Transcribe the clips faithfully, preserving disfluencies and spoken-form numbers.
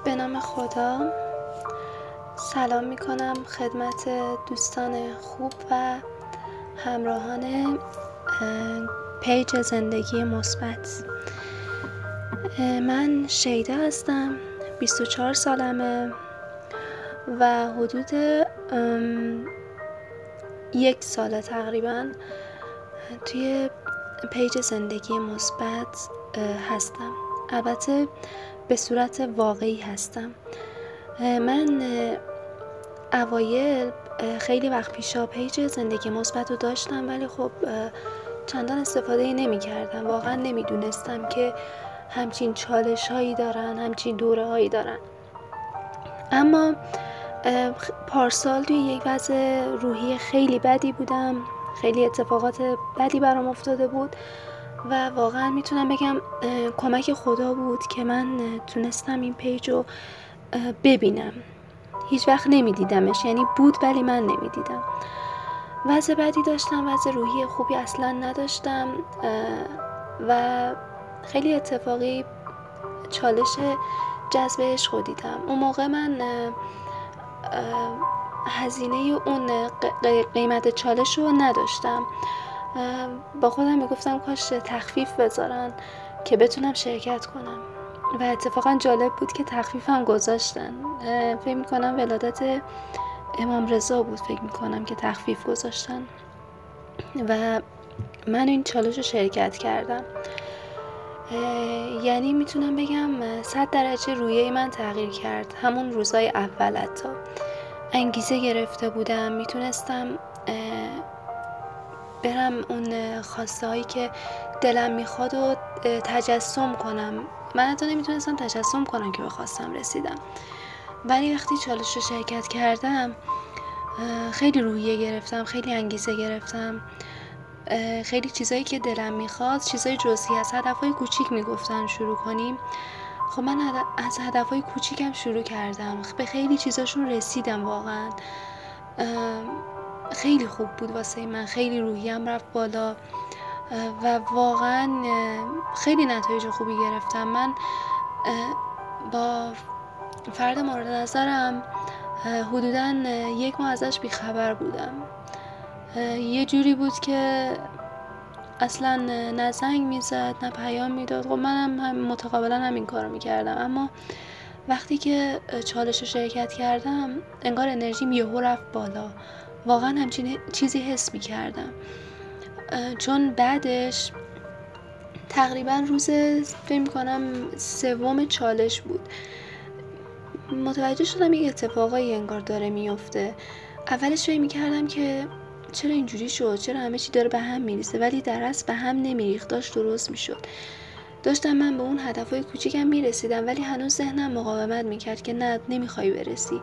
به نام خدا. سلام می کنم خدمت دوستان خوب و همراهان پیج زندگی مثبت. من شیدا هستم، بیست و چهار سالمه و حدود یک ساله تقریبا توی پیج زندگی مثبت هستم. البته به صورت واقعی هستم. من اوایل خیلی وقت پیشا پیج زندگی مثبت رو داشتم، ولی خب چندان استفاده نمی کردم. واقعا نمی دونستم که همچین چالش هایی دارن، همچین دوره هایی دارن. اما پارسال توی یک وضع روحی خیلی بدی بودم، خیلی اتفاقات بدی برام افتاده بود و واقعا میتونم بگم کمک خدا بود که من تونستم این پیج رو ببینم. هیچ وقت نمیدیدمش، یعنی بود ولی من نمیدیدم. وضع بدی داشتم، وضع روحی خوبی اصلا نداشتم و خیلی اتفاقی چالش جذب عشق رو دیدم. اون موقع من هزینه اون قیمت چالش رو نداشتم. با خودم میگفتم کاش تخفیف بذارن که بتونم شرکت کنم و اتفاقا جالب بود که تخفیفم گذاشتن. فکر میکنم ولادت امام رضا بود، فکر میکنم که تخفیف گذاشتن و من این چالش رو شرکت کردم. یعنی میتونم بگم صد درجه رویه من تغییر کرد. همون روزای اول حتی انگیزه گرفته بودم، میتونستم برم اون خواسته هایی که دلم میخواد و تجسم کنم. من حتی نمیتونستم تجسم کنم که به خواستم رسیدم، ولی وقتی چالش رو شرکت کردم خیلی روحیه گرفتم، خیلی انگیزه گرفتم. خیلی چیزایی که دلم میخواد، چیزای جزئی از هدفهای کوچیک میگفتن شروع کنیم. خب من از هدفهای کوچیکم شروع کردم، به خیلی چیزاشون رسیدم. واقعا خیلی خوب بود واسه من، خیلی روحیم رفت بالا و واقعا خیلی نتایج خوبی گرفتم. من با فرد مورد نظرم حدوداً یک ماه ازش بیخبر بودم. یه جوری بود که اصلا نه زنگ میزد نه پیام میداد. خب منم هم متقابلا همین کارو میکردم، اما وقتی که چالش رو شرکت کردم انگار انرژیم یهو رفت بالا. واقعا همچین چیزی حس میکردم، چون بعدش تقریبا روز فکر میکنم سوم چالش بود متوجه شدم یک اتفاقایی انگار داره میفته. اولش فکر میکردم که چرا اینجوری شد، چرا همه چی داره به هم میریزه، ولی در اصل به هم نمیریخت، داشت درست میشد. داشتم من به اون هدفهای کوچیکم میرسیدم، ولی هنوز ذهنم مقاومت میکرد که نه، نمیخوای برسی.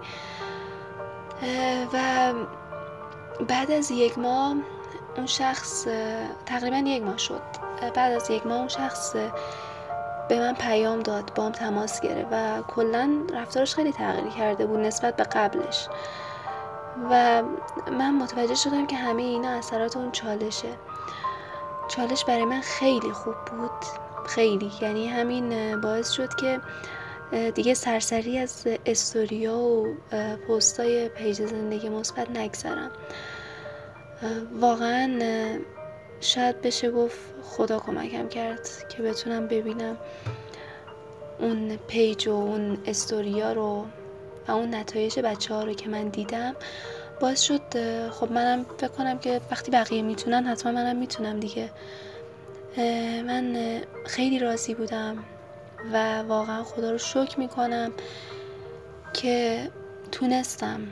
و بعد از یک ماه اون شخص، تقریبا یک ماه شد، بعد از یک ماه اون شخص به من پیام داد، با هم تماس گرفت و کلا رفتارش خیلی تغییر کرده بود نسبت به قبلش و من متوجه شدم که همه اینا اثرات اون چالشه. چالش برای من خیلی خوب بود، خیلی، یعنی همین باعث شد که دیگه سرسری از استوریا و پستای پیج زندگی مثبت نگذرم. واقعا شاید بشه گفت خدا کمکم کرد که بتونم ببینم اون پیج و اون استوریا رو و اون نتایج بچه ها رو که من دیدم. باعث شد خب منم فکر کنم که وقتی بقیه میتونن حتما منم میتونم دیگه. من خیلی راضی بودم و واقعا خدا رو شکر میکنم که تونستم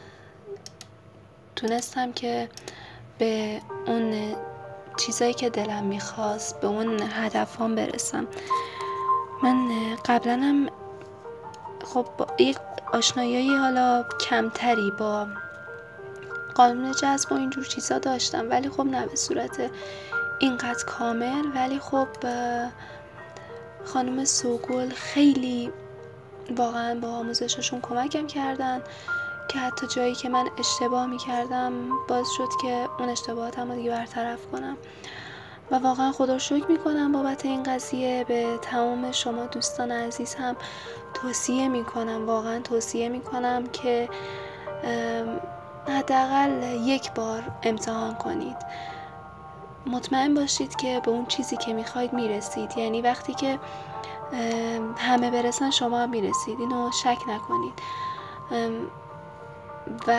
تونستم که به اون چیزایی که دلم میخواست، به اون هدفام برسم. من قبلا هم خب با یک آشنایی حالا کمتری با قانون جذب و اینجور چیزا داشتم، ولی خب نه به صورت اینقدر کامل. ولی خب خانم سوگل خیلی واقعا با آموزششون کمکم کردن که حتی جایی که من اشتباه میکردم باعث شد که اون اشتباهاتم رو دیگه برطرف کنم و واقعا خدا رو شکر میکنم بابت این قضیه. به تمام شما دوستان عزیز هم توصیه میکنم، واقعا توصیه میکنم که حداقل یک بار امتحان کنید. مطمئن باشید که به اون چیزی که میخواید میرسید. یعنی وقتی که همه برسن شما هم میرسید، اینو شک نکنید. و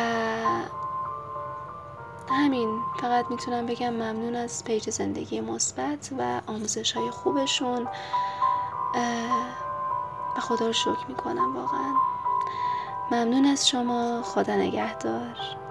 همین، فقط میتونم بگم ممنون از پیج زندگی مثبت و آموزش های خوبشون و خدا رو شکر میکنم. واقعا ممنون از شما. خدا نگهدار.